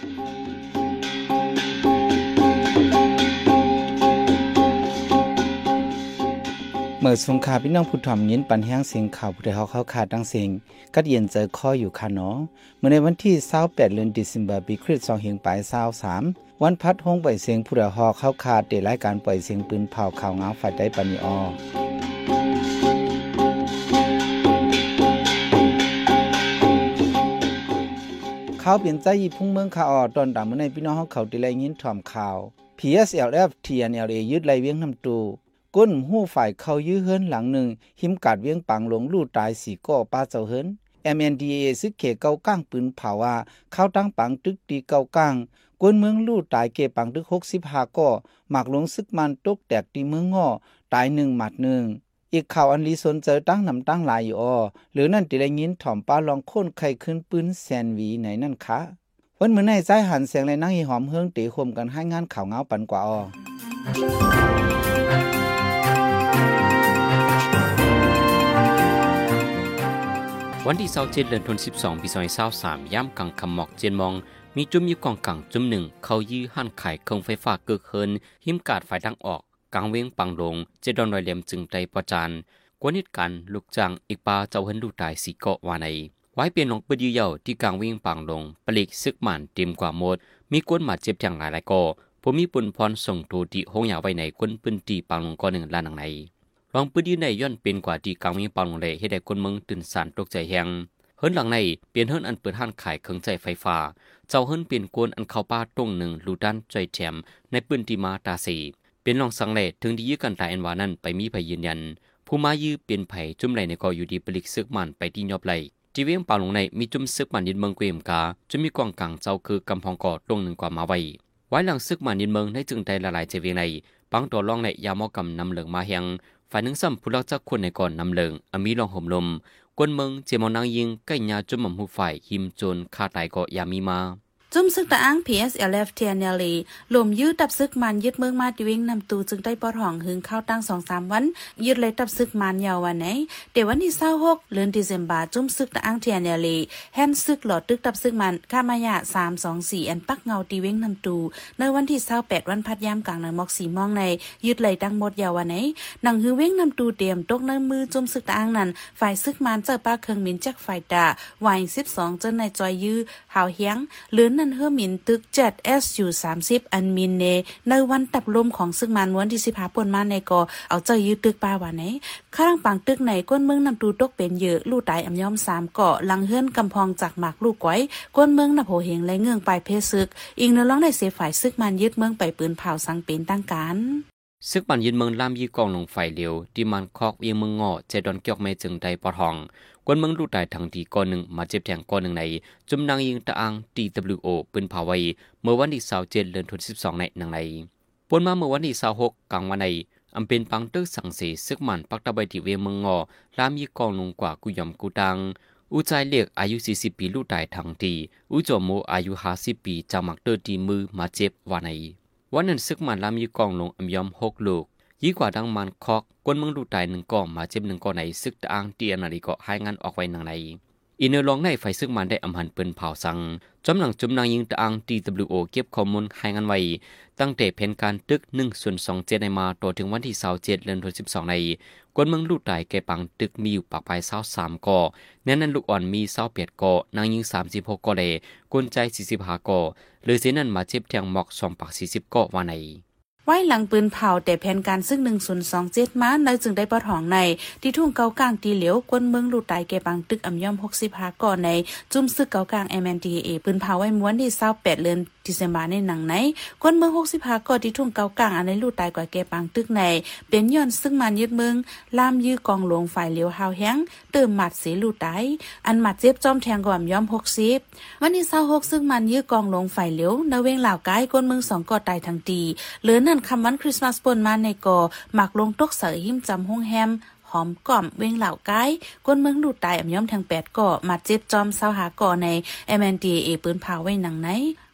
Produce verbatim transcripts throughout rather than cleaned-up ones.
เมื่อสงขาพี่น้องผู้ถ่อมยินปันแห้งเสียงข่าวผู้ใดเฮาเข้าขาดดังเสียงกัดเย็นเจอข้ออยู่ค่ะเนาะเมื่อในวันที่ยี่สิบแปดเดือนธันวาคมปีคริสต์สองพันยี่สิบสามวันพัดห้องปล่อยเสียงผู้ใดเฮาเข้าขาดได้รายการปล่อยเสียงปืนเผาข่าวงาฝ่ายใดปานิออข่าวเปลี่ยนใจยี่พุ่งเมืองข่าวออตอนตามเมื่อในพี่น้องเฮาเข้าได้รายยินถ่อมข่าว พี เอส แอล เอฟ ที เอ็น แอล เอ ยึดไล่เวียงนำตูก้นหู้ฝ่ายเข้ายื้อเฮิรนหลังหนึ่งหิมกาดเวียงปังหลงลู่ตายสี่ก่อป้าเจ้าเฮิรน เอ็ม เอ็น ดี เอ ซึกเขเก้าก้างปืนเผาว่าเข้าตั้งปังตึกตีเก้าก้างก้นเมืองลู่ตายเกปังตึกหกสิบห้าก่อหมากหลงซึกมันตกแตกตีเมืองง้อตายหนึ่งหมัดหนึ่งอีกข่าวอันลีสนเจอตั้งนำตั้งหลายอยู่อ้อหรือนั่นติได้ยินถ่อมป้าลองโค่นไข่ขึ้นปืนแซนวีไหนนั่นคะวันมื้อในใจหันเสียงเลยนั่งหอมเฮืองตีคมกันให้งานข่าวเงาปันกว่าอ้อวันที่ยี่สิบเจ็ดเดือนธันวาคมสิบสองปีสองพันยี่สิบสามย่ำกังคำหมอกเจียนมองมีจุ่มอยู่กองกังจุ่มหนึ่งเขายื้อหั่นขายเครื่องไฟฟ้าเกิดเฮินหิมกาดฝ่ายทางออกกลางเวียงปังลงเจดอนรอยเหลี่ยมจึงใจประจานกวนเหตุการณ์ลูกจ้างอีกปาเจ้าเฮินดูตายสีเกาะวาในไว้เปลี่ยนลงปืนยื้อเย่าที่กลางเวียงปังลงปลีกซึกหมันเต็มกว่าหมดมีกวนหมาเจ็บแทงหลายหลายก่อผมมีปุ่นพรส่งโทติห้องยาไว้ในกวนปืนตีปังลงก่อหนึ่งล้านหนังในรองปืนยื้อในย่อนเป็นกว่าที่กลางเวียงปังลงเลยให้ได้คนเมืองตื่นสารตกใจแหงเฮิรนหลังในเปลี่ยนเฮิรนอันเปิดห้านขายเครื่องใช้ไฟฟ้าเจ้าเฮิรนเปลี่ยนกวนอันเข้าป้าตรงหนึ่งลูด้านใจแถมในปืนตีมาตาสีเป็นรองสังเลถึงที่ยื้อกันตายอันวานั้นไปมีไผยืนยันผู้มายื้อเปลี่ยนไผจุ่มไหลในกออยู่ดีปลิกซึกมันไปที่ยอบไหลจีเวียงป่าลงในมีจุ่มซึกมันยินเมืองเกวมกาจะมีกองกลางเจ้าคือกำพองกอตรงหนึ่งกว่ามาไว้ไว้หลังซึกมันยินเมืองในจึงใจละลายเจเวียงในปังตัวล่องในยามอกำนำเหลืองมาแหงฝ่ายหนึ่งซ้ำผู้ลักจักคนในก่อนนำเหลืองอมีลองห่มลมกวนเมืองเจมอนางยิงใกล้ยาจุ่มหม่ำหูฝ่ายหิมโจนคาตายก็ยามีมาจุ่มซึกตะอ้าง พี เอส แอล เอฟ ที เอ็น แอล เอ ลมยืดตับซึกมันยึดเมืองมาดิเวงนำตูจึงได้ปอดห้องหึงเข้าตั้ง สองสาม วันยึดเลยตับซึกมันยาววันไหนเดี๋ยววันที่ยี่สิบหกเดือนธันวาคมจุ่มซึกตะอ้าง ที เอ็น แอล เอ แฮนซึกหลอดตึกตับซึกมันข้ามายะสาม สอง สี่อันปักเงาดิเวงนำตูในวันที่ยี่สิบแปดวันพัดยามกลางในหมอกสีม่วงในยึดเลยตั้งหมดยาววันไหนหนังหือเว้งนำตูเตรียมตกในมือจุ่มซึกตะอ้างนั้นฝ่ายซึกมันเจอป้าเครื่องมินจากฝ่ายดาวายสิบสองจนในจอยยื้อหาวเฮียงหรือนั่นเฮือมินตึกเจ็ด เอส ยู สามสิบ อันมินเนในวันตับลมของซึ่งมันวันที่สิบห้าป่นมาในก็เอาเจ้ายืดตึกป่าว่าไหนข้างปังตึกไหนก้นเมืองนำตูตกเป็นเยอะลู่ตายอำย่อมสามเกาะลังเฮือนกำพองจากหมากลูกก้อยก้นเมืองนำโหเหงและเงื่องไปเพซึกอิงเนร้องในเสียฝ่ายซึกมันยึดเมืองไปปืนเผาสังเป็นตั้งการซึกมันยืนเมืองลามยีกองลงไฟเร็วที่มันคอกเอียงเมืองงอเจดอนเกียกไม่จึงใดปอทองกวนเมืองลู่ตายทางทีก้อนหนึ่งมาเจ็บแทงก้อนหนึ่งในจุ่มนางยิงตะอัง ที ดับเบิลยู โอ ปืนเผาไว้เมื่อวันที่ยี่สิบเจ็ดเดือนธันวาคมสิบสองในนางในปนมาเมื่อวันที่ยี่สิบหกกลางวันในอำเป็นปังตึกสังเสซึกมันปักตะใบที่เวียงเมืองงอลามยีกองลงกว่ากุยอมกูตังอุใจเลียกอายุสี่สิบปีลู่ตายทางทีอุจโมอายุห้าสิบปีจามักเตอร์ทีมือมาเจ็บวันในวันนั้นซึกมันลามยีกองลงอำยอมหกลูกยี่กว่าดังมันคอกกวนเมืองดูตายหนึ่งก่อมาเจ็บหนึ่งก่อในซึกตะอ้างเตียนาฬิกาให้งานออกไว้หนังในอินเนอร์ลองในไฟซึกมันได้อำหันปืนเผาสังจอมหลังจุ่มนางยิงตะอ้าง ที ดับเบิลยู โอ เก็บข้อมูลให้งานไว้ตั้งแต่แผนการตึกหนึ่งส่วนสองเจ็ดในมาต่อถึงวันที่ยี่สิบเจ็ดเดือนธันวาคมสิบสองในกวนเมืองดูตายแก่ปังตึกมีอยู่ปากปลายเศร้าสามก่อแน่นนั้นลูกอ่อนมีเศร้าเปียดก่อนางยิงสามสิบหกก่อเลยกวนใจสี่สิบห้าก่อหรือเส้นนั้นมาเจ็บแทงหมอกสองปากสี่สิบก่อว่าในไว้หลังปืนเผาแต่แผนการซึ่งหนึ่งศูนย์สองเจ็ดมาในจึงได้ปอดห้องในที่ทุ่งเกากลางตีเหลียวกวนเมืองลู่ตายแก่ปังตึกอำย่อมหกสิบห้าก่อนในจุ่มซึกเกากลาง เอ็ม เอ็น ดี เอ ปืนเผาไว้ม้วนที่ยี่สิบแปดเดือนธันวาคมในหนังไหนกวนเมืองหกสิบห้าก่อที่ทุ่งเกากลางอันในลู่ตายกว่าแก่ปังตึกในเป็นย้อนซึ่งมันยึดเมืองลามยื้อกองหลวงฝ่ายเหลียวหาวแห้งเติมหมัดเสลู่ตายอันหมัดเจ็บจอมแทงก่อนย่อมหกสิบวันที่ยี่สิบหกซึ่งมันยื้อกองหลวงฝ่ายเหลียวในเวงเหล่ากายกวนเมืองสองก่อตายทั้งตีเหลือนั่นคำวันคริสต์มาสปนมาในก่อหมักลงตกเสยหิมจำห้องแฮมหอมก่อมเวงเหล่าก้ายก้นเมืองดูตายอำย่อมทางแปดก่อมาเจ็บจอมเศร้าหาก่อใน เอ็ม เอ็น ดี เอ ปืนเผาไว้หนังไหน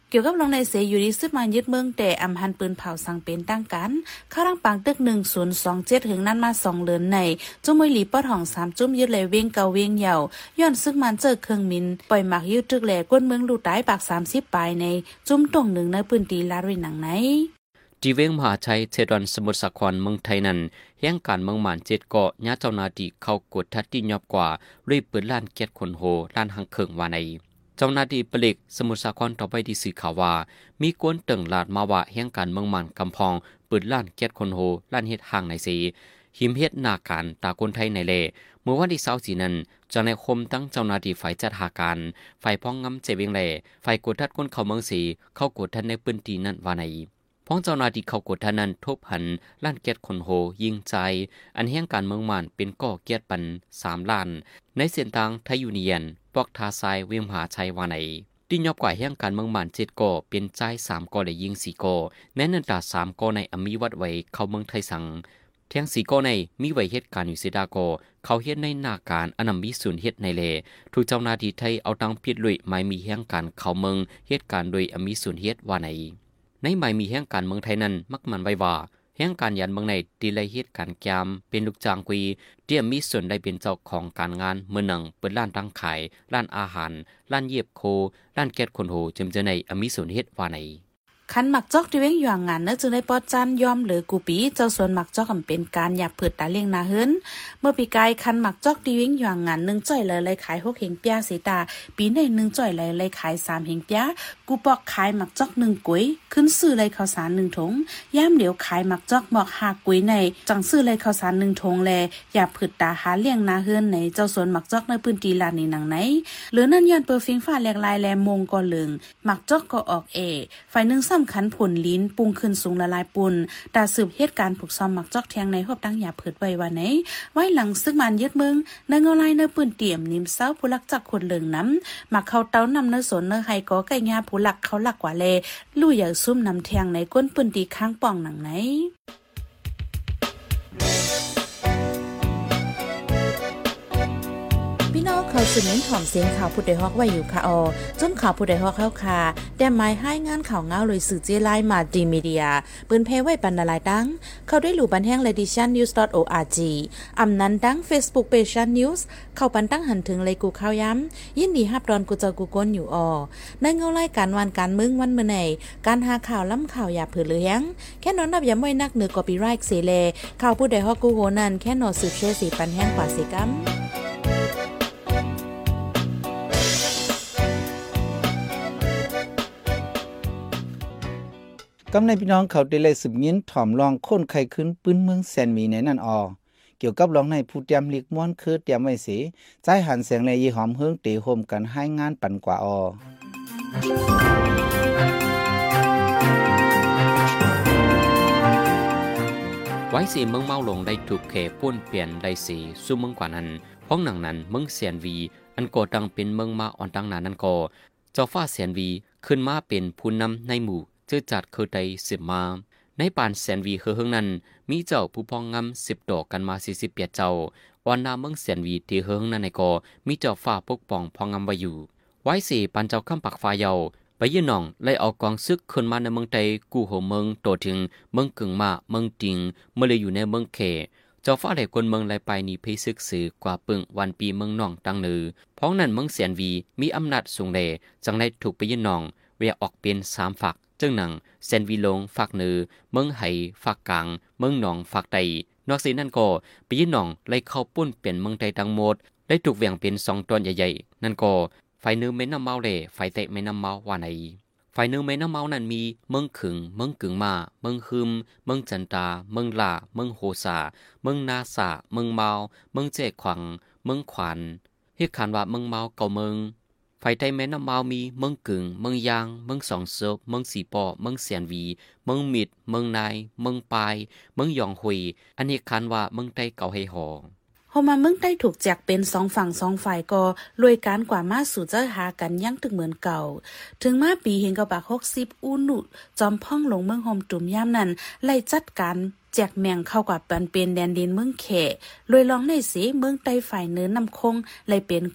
เกี่ยวกับลองในเสยอยู่ดีซึกมายึดเมืองแต่อำหันปืนเผาสังเป็นตั้งกันข้ารังปังตึกหนึ่งศูนย์สองเจ็ดถึงนั้นมาสองเลือนในจุ้มมวยหลีปอดห้องสามจุ้มยึดเลยเวียงเกาเวียงเหย่าย้อนซึกมันเจอเครื่องมินปล่อยหมักยืดตึกแหล่ก้นเมืองลูตายปากสามสิบปลายในจุ้มตรงหนึ่งในปืนตีลาดวิหนังไหนจีเวงมหาชัยเทดอนสมุทรสาครเมืองไทยนั้นแย่งการเมืองหมานเจ็ดเกาะญาเจ้านาดีเข้ากดทัดที่ยอบกว่ารีบเปิดล้านเกียรติคนโหล้านหังเขิงวาในเจ้านาดีปลิกสมุทรสาครต่อไปที่สื่อข่าวว่ามีกวนเติ่งลาดมาว่าแย่งการเมืองหมานกำพองเปิดล้านเกียรติคนโหล้านเฮ็ดห่างในสีหิมเฮ็ดนาการตาคนไทยในเล่เมื่อวันที่เสาร์สีนั้นเจ้าในคมตั้งเจ้านาดีฝ่ายจัดหาการฝ่ายพ้องงำเจเวงเล่ฝ่ายกดทัดคนเข้าเมืองสีเข้ากดทัดในพื้นที่นั้นวาในพ้องเจ้านาดีเขากดทานันทบหันล้านเกียรติคนโหยิงใจอันแห่งการเมืองมันเป็นก่อเกียรติปันสามล้านในเส้นทางไทยยูเนียนปอกทาทรายเวียงมหาชัยวาไนที่ยอบกว่าแห่งการเมืองมันเจ็ดก่อเป็นใจสามก่อและยิงสี่ก่อแม้นันตาสามก่อในอมีวัดไว้เข้าเมืองไทยสังเทียงสี่ก่อในมีไว้เหตุการณ์อยู่เสดาก่อเขาเฮ็ดในหน้าการอันนำมีศูนย์เฮ็ดในเลถูกเจ้านาดีไทยเอาตังผิดลุยหมายมีแห่งการเข้าเมืองเหตุการณ์โดยอมีศูนย์เฮ็ดวาไนในหมายมีแห่งการเมืองไทยนั้นมักมันไว้ว่าแห่งการยันเมืองในตีไลเหตุการแกมเป็นลูกจ้างกุยเตรียมมีส่วนได้เป็นเจ้าของการงานเมื่อหนังเปิดร้านตั้งขายร้านอาหารร้านเย็บโคร้านแก๊สคนโหจำเจในอมีส่วนเฮ็ดว่าในคันหมักจอกที่เว้งอยู่งานเนื้อจึงได้ปอดจันยอมหรือกูปีเจ้าส่วนหมักจอกกำเป็นการหยับผืดตาเลี้ยงนาเฮิรนเมื่อปีกายคันหมักจอกที่เว้งอยู่งานหนึ่งจ่อยเลยเลยขายหกเฮงเปียสีตาปีในหนึ่งจ่อยเลยเลยขายสามเฮงเปียกูปอกขายหมักจอกหนึ่งกุ้ยขึ้นซื้อเลยข้าวสารหนึ่งถุงย่ามเดี๋ยวขายหมักจอกหมอกหากุ้ยในจังซื้อเลยข้าวสารหนึ่งถุงแลหยับผืดตาหาเลี้ยงนาเฮิรนในเจ้าส่วนหมักจอกในพื้นที่ลานในหนังไหนหรือนั่นย้อนเปิดฟิงฟ้าแหลกลายแลมงก็เหลืองหมักจอกก็ออกเอฝ่ายหนึ่งสำคัญผลลิ้นปุงขึ้นสูงละลายปุ่นตาสืบเหตุการณ์ผูกซ้อมหมักจอกแทงในหอบตั้งหยาเผิดไว้ว่าไหนไว้หลังซึกมันยึดเมืองในเงาลายเนื้อปืนเตี่ยมนิ่มเศร้าผู้ลักจักคนเหลืองน้ำหมักเขาเต้านำเนื้อสนเนื้อไฮก็ไก่งาผู้ลักเขาหลักกว่าเลลู่อย่าซุ่มนำแทงในก้นปืนตีข้างป่องหนังไหนพี่น้องเขาสืบเน้นถ่อมเสียงข่าวผู้ใดฮอกไว้อยู่ค่ะออจนข่าวผู้ใดฮอกเข้าค่ะแต่หมายให้งานข่าวเงาเลยสื่อเจไลมาดีมีเดียปืนเพไว้ปันนาลายตั้งเข้าได้หลู่บันแห้ง edition news dot org อำนั้นตั้ง Facebook page news เข้าปันตั้งหันถึงเลยกูข้าวย้ำยินดีฮับดอนกูเจ้ากูก้นอยู่ออในเงาไล่การวันการมึงวันเมื่อไหนการหาข่าวล้ำข่าวอย่าเผือเลยยังแค่นอนนับอย่าไม่นักเหนือกอปีไรค์เสเลข่าวผู้ใดฮอกกูโหนันแค่นอสืบเชื่อสีปันแห้งกว่าสิกัมกำในพี่น้องเขาได้เลยสืบยินถ่อมลองค้นไข้ขึ้นปืนเมืองแสนมีในนั่นออเกี่ยวกับลองในผู้เตรียมลิกม้วนคือเตรียมไว้สิใจหันเสียงเลยยีหอมเฮิงตีโฮมกันให้งานปั่นกว่าออไว้สีเมืองเมาลงได้ถูกเขป้วนเปลี่ยนได้สีสู้เมืองกว่านั้นพ้องหนังนั้นเมืองเสียนวีอันก่อตั้งเป็นเมืองมาอ่อนตั้งนานนั้นก่อเจ้าฟ้าเสียนวีขึ้นมาเป็นผู้นำในหมู่เจอจัดเคยได้สืบมาในป่านแสนวีคือเฮืองนั้นมีเจ้าผู้พองงำสิบดอกกันมาสี่สิบแปดเจ้าอ่อนนาเมืองแสนวีที่เฮืองนั้นในก่อมีเจ้าฟ้าปกป้องพองงำไว้อยู่ไว้สี่ปันเจ้าคำปักฟ้าเยาไปยืนหนองเลยเอากองซึกขึ้นมาในเมืองไทยกู้หัวเมืองโตถึงเมืองกึ่งมาเมืองติงเมื่อเลยอยู่ในเมืองเขเจ้าฟ้าได้คนเมืองไหลไปนี่พิซึกสือกว่าปึงวันปีเมืองน่องตั้งนือเพราะนั้นเมืองแสนวีมีอำนาจสูงเลยจังได้ถูกไปยืนหนองเวียออกเป็นสามฝักจึงหนังเซนวีลงฝากเนือเมืองไหฝากกลางเมืองหนองฝากใดนอกจากนั้นก็ปีหนองไล่เข้าปุ้นเปลี่ยนเมืองใดทั้งหมดได้ถูกแบ่งเป็นสองตอนใหญ่ๆนั่นก็ไฟเนื้อไม่น้ำเมาเลยไฟเตะไม่น้ำเมาว่าไหนไฟเนื้อไม่น้ำเมานั้นมีเมืองขึงเมืองกึ่งมาเมืองฮึมเมืองจันตาเมืองลาเมืองโฮซาเมืองนาซาเมืองเมาเมืองเจขวังเมืองขวานเรียกขานว่าเมืองเมาเก่าเมืองไฟไทยแม่น้ำเมามีเมืองกึ่งเมืองยางเมืองสองเซบเมืองสีปอเมืองเสียนวีเมืองมิดเมืองนายเมืองปายเมืองยองหุยอันนี้คันว่าเมืองไต้เก่าให้หอพอมาเมืองใต้ถูกแจกเป็นสองฝั่งสองฝ่ายก็รวยการกว่ามาสู่เจ้าหากันยั่งถึงเหมือนเก่าถึงมาปีเห็นกับปากหกสิบอูนุจอมพ่องลงเมืองโฮมตุ่มย่ำนั้นไล่จัดการแจกแมงเข้ากับปันเป็นแดนดินเมืองเขรวยลองในสีเมืองใต้ฝ่ายเนื้อนำคงเลยเป็นกว่า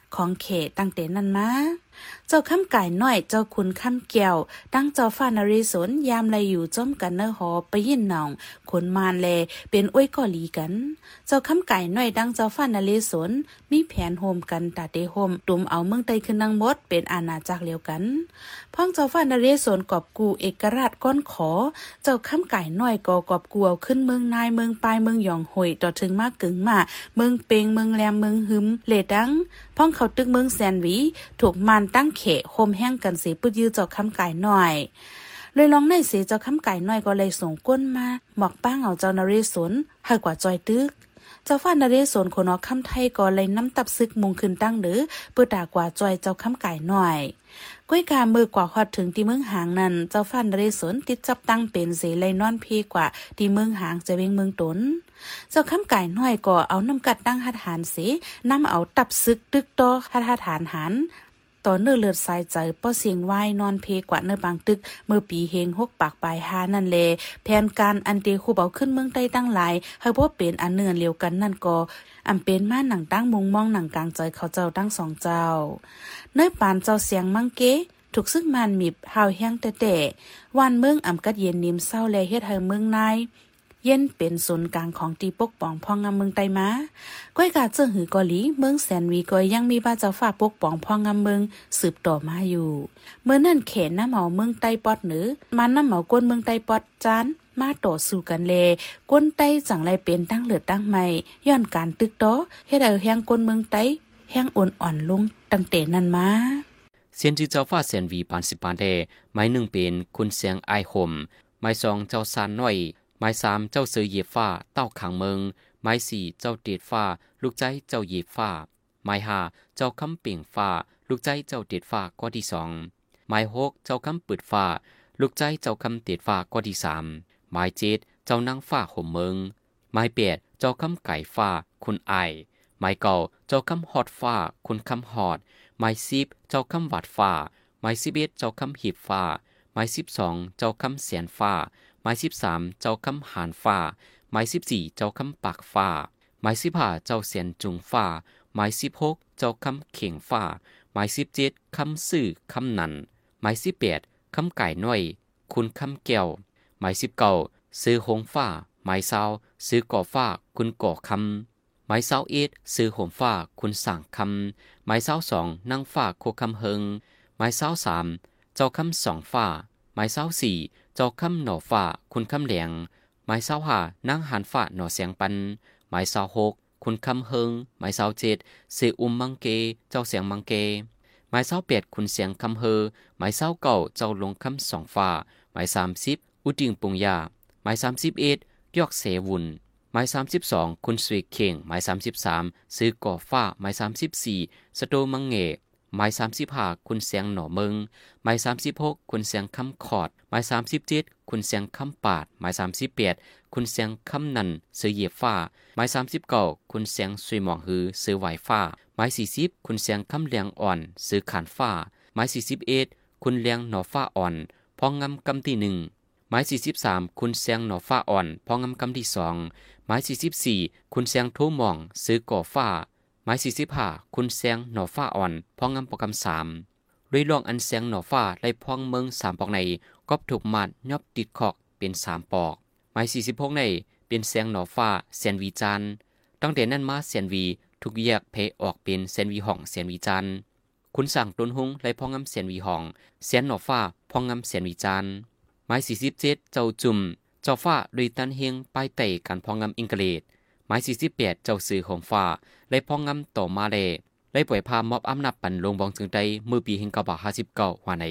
ของเขตตั้งแต่นั้นมาเจ้าคำไก่น้อยเจ้าคุณคำเกี่ยวตั้งเจ้าฟ้านเรศวรยามไลอยู่จ้อมกันเนอหอไปยินหนองขนมานแลเป็นอ้วยก่อหลีกันเจ้าคำไก่น้อยดังเจ้าฟ้านเรศวรมีแผนโฮมกันตาเตโฮมตุ่มเอาเมืองไตขึ้นนางมดเป็นอาณาจักรเลียวกันพ่องเจ้าฟ้านเรศวรกอบกูเอกราชก้อนขอเจ้าคำไก่น้อยก็กอบกูเอาขึ้นเมืองนายเมืองปลายเมืองหยองหอยต่อถึงมากกึ่งมาเมืองเปงเมืองแลมเมืองหึมเลดังพ่องเขาตึกเมืองแซนวีถูกมานตั้งเขโฮมแห้งกันเสียปื้ดยื้อเจ้าคำไก่น้อยเลยลองในเสียเจ้าคำไก่น้อยก็เลยส่งก้นมาหมอกป้างเอาเจ้านเรศวรให้กว่าจอยตึกเจ้าฟ้านเรศวรคนอคำไทยก็เลยน้ำตับซึกมุงขึ้นตั้งหรือเพื่อด่ากว่าจอยเจ้าคำไก่น้อยก้อยกามือกว่าฮอดถึงที่เมืองหางนั้นเจ้าฟ้านเรศวรติดจับตั้งเป็นเสเลยนอนพีกว่าที่เมืองหางจะเวงเมืองตนเจ้าคำไก่น้อยก็เอาน้ำกัดตั้งหัดหานเสนำเอาตับซึกตึกต่อหัดหัดหานหันต่อเนื้อเลือดสายใจป้อเสียงไหวนอนเพกว่าเนื้อบางตึกเมื่อปีเฮงหกปากปลายหานั่นแลแผนการอันเตคูเบาขึ้นเมืองใต้ตั้งหลายให้บ่เป็นอันเนื่อนเลียวกันนั่นก็อำเป็นมาหนังตั้งมุงมองหนังกลางใจเขาเจ้าตั้งสองเจ้าเนื้อปานเจ้าเสียงมังเกถูกซึ่งมันมีบหาวแห้งแต่แต่วันเมืองอำกัดเย็นนิ่มเศร้าแลเฮ็ดให้เมืองนายเย็นเป็นศูนย์กลางของตีปกป้องพ่องงามเมืองไตมาก้อยกาเจิ้งหือเกาหลีเมืองแสนวีก็ยังมีบ้าเจ้าฟ้าปกป้องพ่องงามเมืองสืบต่อมาอยู่เมื่อนั่นเขนน้ำเหมาเมืองไตปอดเหนือมันน้ำเหมาก้นเมืองไตปอดจานมาต่อสู้กันเลก้นไตจังไรเป็นตั้งเลือดตั้งใหม่ย้อนการตึกต่อเฮ็ดเอาแห้งก้นเมืองไตแห้งอ่อนอ่อนลงตั้งแต่นั้นมาเซียนจือเจ้าฟ้าแสนวีปานสิปานแดไม้หนึ่งเป็นคุณเสียงไอห่มไม้สองเจ้าซานน้อยไม้สามเจ้าเสือเหยียบฟ้าเต้าขังเมืองไม้สี่เจ้าเด็ดฟ้าลูกใจเจ้าเหยียบฟ้าไม้ห้าเจ้าคำเป่งฟ้าลูกใจเจ้าเด็ดฟ้าก้อที่สองไม้หกเจ้าคำปืดฟ้าลูกใจเจ้าคำเด็ดฟ้าก้อที่สามไม้เจ็ดเจ้านางฟ้าห่มเมืองไม้แปดเจ้าคำไก่ฟ้าคุณไอไม้เก่าเจ้าคำฮอดฟ้าคุณคำฮอดไม้สิบเจ้าคำวัดฟ้าไม้สิบเอ็ดเจ้าคำหีบฟ้าไม้สิบสองเจ้าคำเสียนฟ้าไม้สิบสามเจ้าคำหานฟ้าไม้สิบสี่เจ้าคำปากฟ้าไม้สิบห้าเจ้าเสียนจุงฟ้าไม้สิบหกเจ้าคำเข่งฟ้าไม้สิบเจ็ดคำซื่อคำนันไม้สิบแปดคำไก่น้อยคุณคำแก้วไม้สิบเก้าซื้อหงฟ้าไม้เศร้าซื้อก่อฟ้าคุณก่อคำไม้เศร้าเอ็ดซื้อหงฟ้าคุณสั่งคำไม้เศร้าสองนั่งฟ้าโคคำเฮงไม้เศร้าสามเจ้าคำสองฟ้าไม้เศร้าสี่เจ้าคำหน่อฟ้าคุณคำเหลียงไม้เศร้าห้านั่งหันฟ้าหน่อเสียงปันไม้เศร้าหกคุณคำเฮงไม้เศร้าเจ็ดเสอุมมังเกเจ้าเสียงมังเกไม้เศร้าแปดคุณเสียงคำเฮอไม้เศร้าเก่าเจ้าลงคำสองฟ้าไม้สามสิบอุดิงปุงยาไม้สามสิบเอ็ดยอกเสวุนไม้สามสิบสองคุณสวีเข่งไม้สามสิบสามซื้อก่อฟ้าไม้สามสิบสี่สโตมังเงไม้สามสิบห้าคุณเสียงหน่อเมืองไม้สามสิบหกคุณเสียงคำขอดไม้สามสิบเจ็ดคุณเสียงคำปาดไม้สามสิบแปดคุณเสียงคำนันซื้อเหยียบฟ้าไม้สามสิบเก้าคุณเสียงสุยหมองฮือซื้อไหวฟ้าไม้สี่สิบคุณเสียงคำเลียงอ่อนซื้อขานฟ้าไม้สี่สิบเอ็ดคุณเลียงหน่อฟ้าอ่อนพองงำกำที่หนึ่งไม้สี่สิบสามคุณเสียงหน่อฟ้าอ่อนพองงำกำที่สองไม้สี่สิบสี่คุณเสียงโทหมองซื้อก่อฟ้าไม้สี่สิบห้าคุณเสียงหน่อฟ้าอ่อนพองงำปอกำสามด้วยลองอันเสียงหน่อฟ้าไล่พองเมืองสามปอกในก็ถูกมัดยอบติดขอกเป็นสามปอกไม้สี่สิบหกในเป็นเสียงหน่อฟ้าเสียนวีจันตั้งแต่นั้นมาเสียนวีถูกแยกเพออกเป็นเสียนวีห้องเสียนวีจันคุณสั่งต้นหงไล่พองงำเสียนวีห้องเสียนหน่อฟ้าพองงำเสียนวีจันไม้สี่สิบเจ็ดเจ้าจุ่มเจ้าฟ้าลุยตันเฮงป้ายเตะกันพองงำอิงเกเลดไม้สี่สิบแปดเจ้าสื่อของฟ้าไล่พองงำต่อมาเลไล่ปล่อยพามอบอำนาจปั่นลงบองจึงได้เมื่อปีเฮงเก้าบาห้าสิบเก้าวันไหน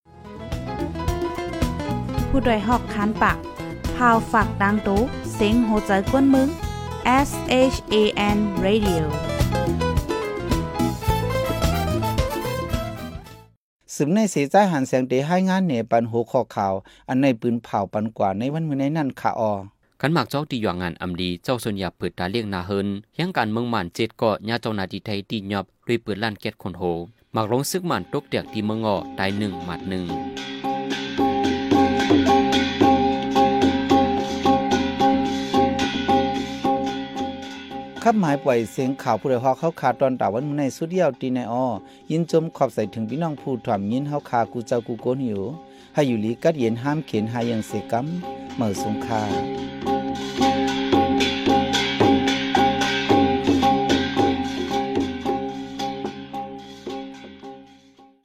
ผู้โดยหอกคานปากพาวฝากดังตู้เซ็งโหใจกวนมึง S H A N Radio สืบในเสียใจหันเสียงเตให้งานเหนือปันหัวข้อข่าวอันในปืนเผาปันกว่าในวันมื้อในนั่นค่ะออขันหมากเจ้าตีหยองงานอำดีเจ้าส่วนยาเปิดตาเลี้ยงนาเฮินยังการเมืองหมันเจ็ดเกาะญาเจ้านาทีไทยตีหยอบลุยเปิดล้านแก๊สคนโหหมากลงซึกหมันตกเตียกที่เมืองเงาะตายหนึ่งหมัดหนึ่งขคับหมายปล่อยเสียงข่าวผู้ใดฮอกเฮาคาตอนตาวันมื้อในสุดเดียวตีในอ้อยินจมขอบใส่ถึงพี่น้องผู้ถ่อมยินเฮาคากูเจ้ากูโกนอยู่ให้อยู่ลีกัดเย็นห้ามเข็นหายังเสกำเหมือสงคา